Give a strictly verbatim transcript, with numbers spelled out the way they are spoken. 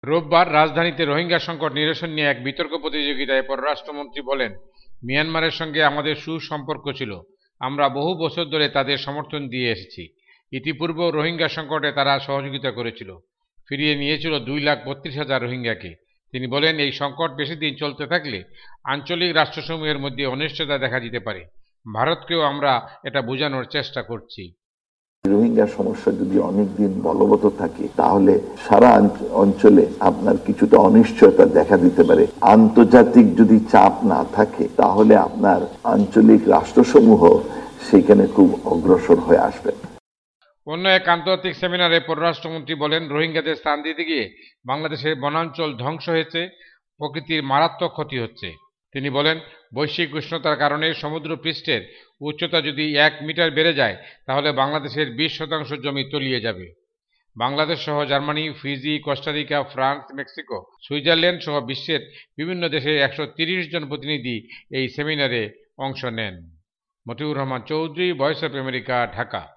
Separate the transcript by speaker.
Speaker 1: রোববার রাজধানীতে রোহিঙ্গা সংকট নিরসন নিয়ে এক বিতর্ক প্রতিযোগিতায় পররাষ্ট্রমন্ত্রী বলেন, মিয়ানমারের সঙ্গে আমাদের সুসম্পর্ক ছিল, আমরা বহু বছর ধরে তাদের সমর্থন দিয়ে এসেছি। ইতিপূর্বেও রোহিঙ্গা সংকটে তারা সহযোগিতা করেছিল, ফিরিয়ে নিয়েছিল দুই লাখ বত্রিশ হাজার রোহিঙ্গাকে। তিনি বলেন, এই সংকট বেশি দিন চলতে থাকলে আঞ্চলিক রাষ্ট্রসমূহের মধ্যে অনিশ্চয়তা দেখা দিতে পারে। ভারতকেও আমরা এটা বোঝানোর চেষ্টা করছি।
Speaker 2: রোহিঙ্গা সমস্যা যদি অনেকদিন বলবৎ থাকে তাহলে সারা অঞ্চলে আপনার কিছুটা অনিশ্চয়তা দেখা দিতে পারে। আন্তর্জাতিক যদি চাপ না থাকে তাহলে আপনার আঞ্চলিক রাষ্ট্রসমূহ সেখানে খুব অগ্রসর হয়ে আসবে।
Speaker 1: অন্য এক আন্তর্জাতিক সেমিনারে পররাষ্ট্রমন্ত্রী বলেন, রোহিঙ্গাদের স্থান দিতে গিয়ে বাংলাদেশের বনাঞ্চল ধ্বংস হয়েছে, প্রকৃতির মারাত্মক ক্ষতি হচ্ছে। তিনি বলেন, বৈশ্বিক উষ্ণতার কারণে সমুদ্র পৃষ্ঠের উচ্চতা যদি এক মিটার বেড়ে যায় তাহলে বাংলাদেশের বিশ শতাংশ জমি তলিয়ে যাবে। বাংলাদেশ সহ Germany, Fiji, Costa Rica, France, Mexico, Switzerland সহ বিশ্বের বিভিন্ন দেশের একশো তিরিশ জন প্রতিনিধি এই সেমিনারে অংশ নেন। Motiur Rahman Chowdhury, voice of America, Dhaka.